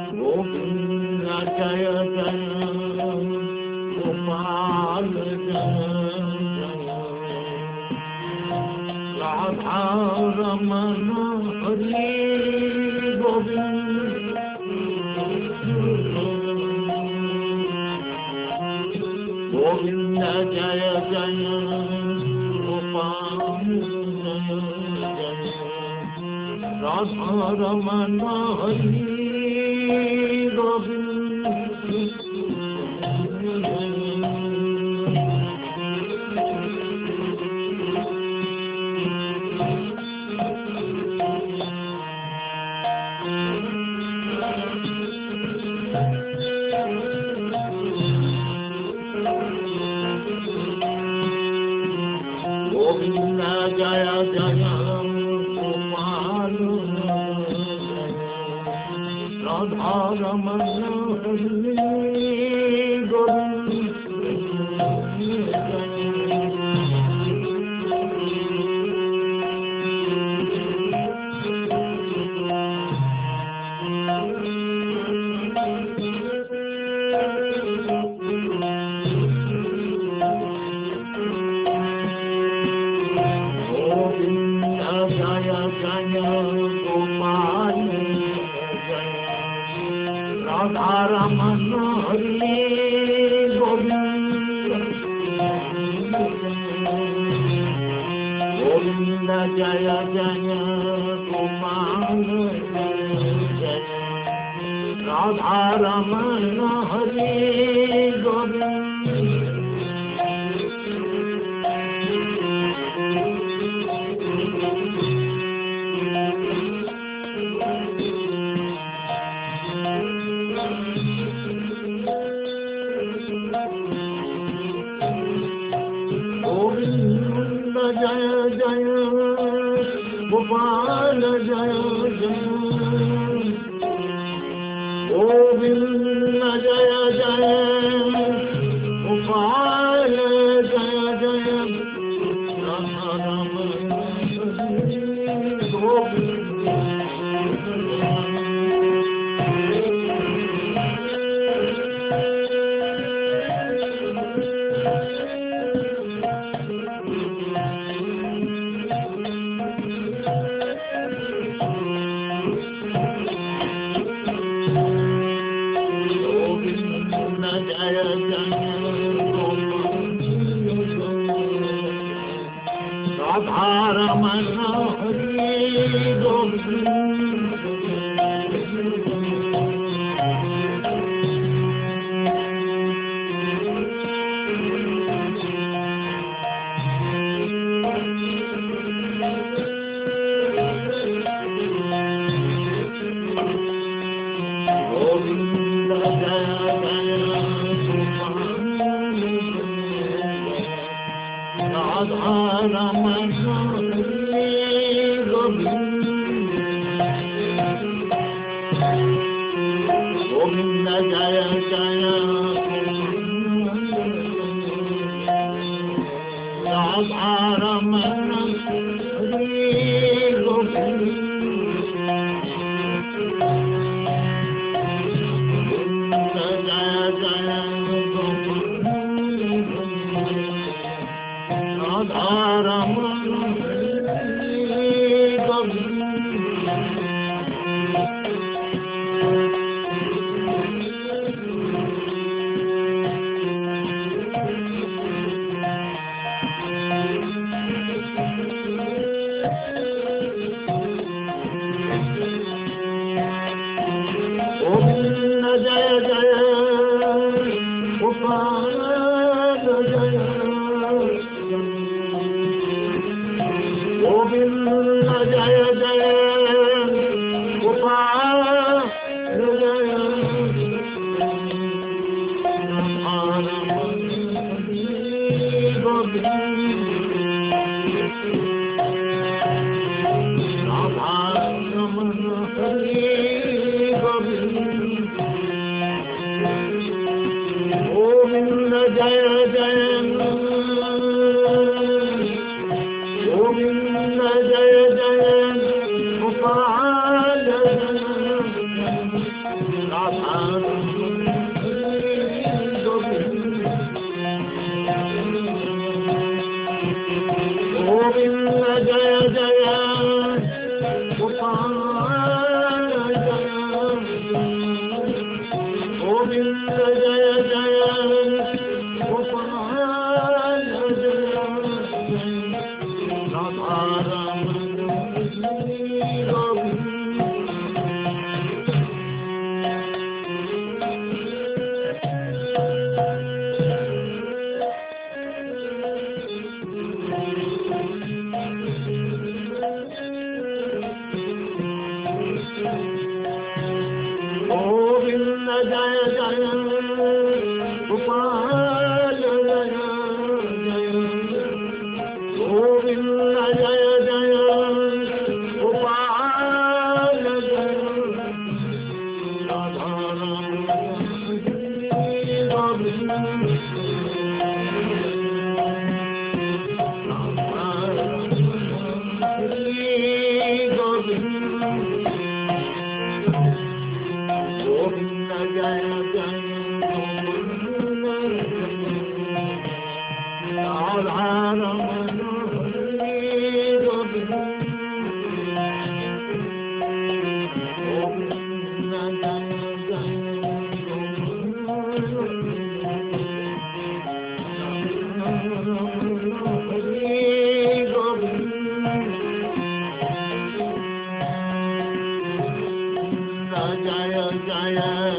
Govind Jai Jai Gopal Jai Radha Raman Hari Govind Govind Jai Jai Gopal Jai Radha Raman Hari Govind Govind Jai Jai Gopal Radha Raman Hari Govind Radha Raman Hari Govind Govind Jai Jai Gopal Jai Radha Raman Hari Govind Jai Jai Gopal Jai Jai Govind Jai Jai Gopal Jai Jai Radha Raman Govind Govind Jai Jai Gopal Jai Jai Govind Jai Jai Gopal Jai Radha Ram Govind Jai Jai Radha Raman Hari Govind Govind Jai Jai Hari Govind Jai Jai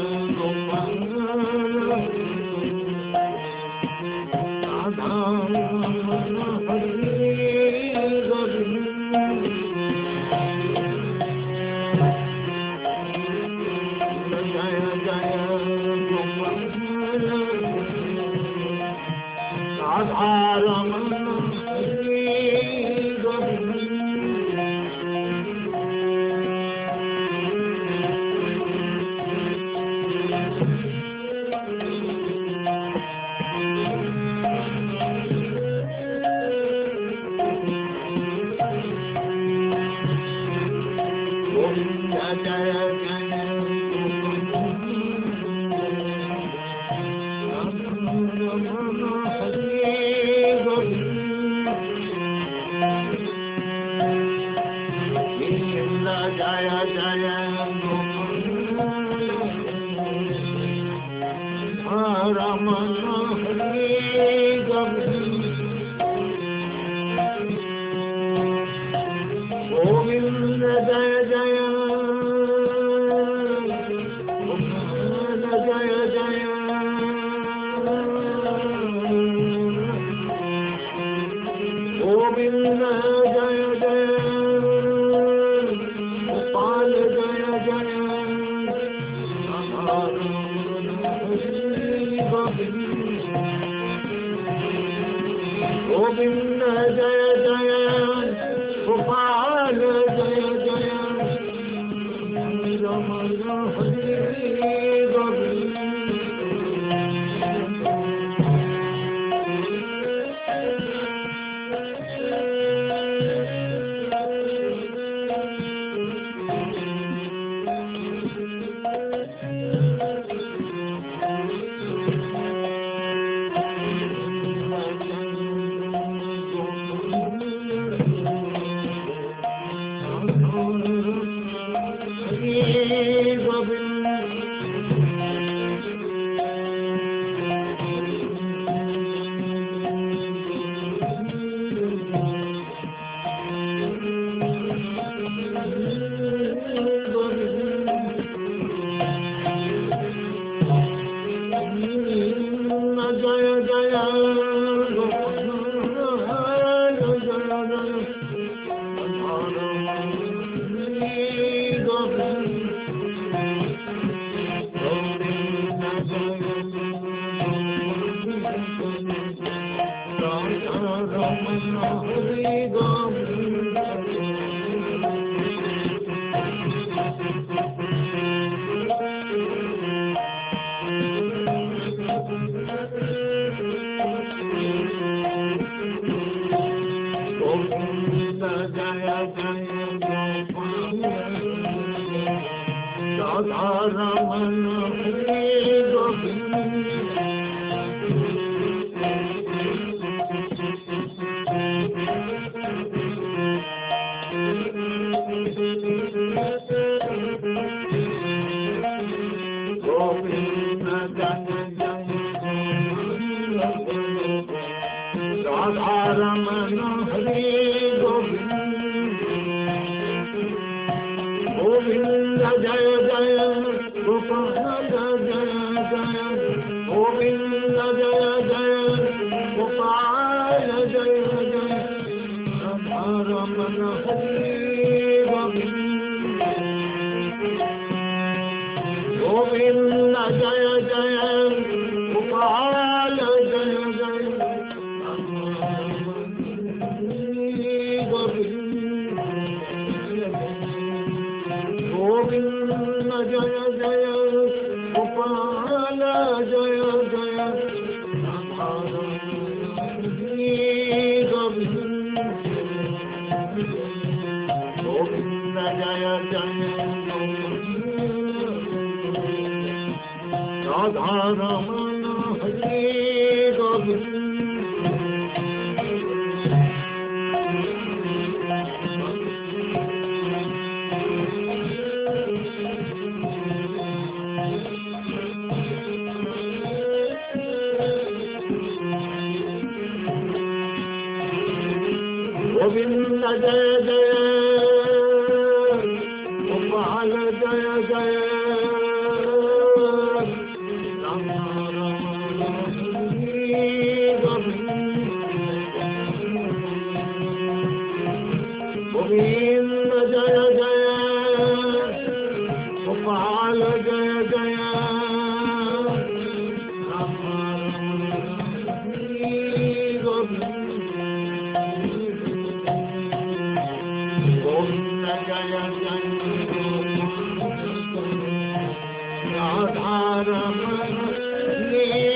Govind Jai Jai Gopal Jai Jai Raman Hari Govind Govind Jai Jai Gopal Jai Jai Govind Jai Jai Gopal Jai Jai Govind Jai Jai Radha Raman Hare Govind Govind Jai Jai Gopal Jai Jai Ram Ram Govind Jai Jai Gopal Jai Jai Ram Govind Jai Jai Radha Raman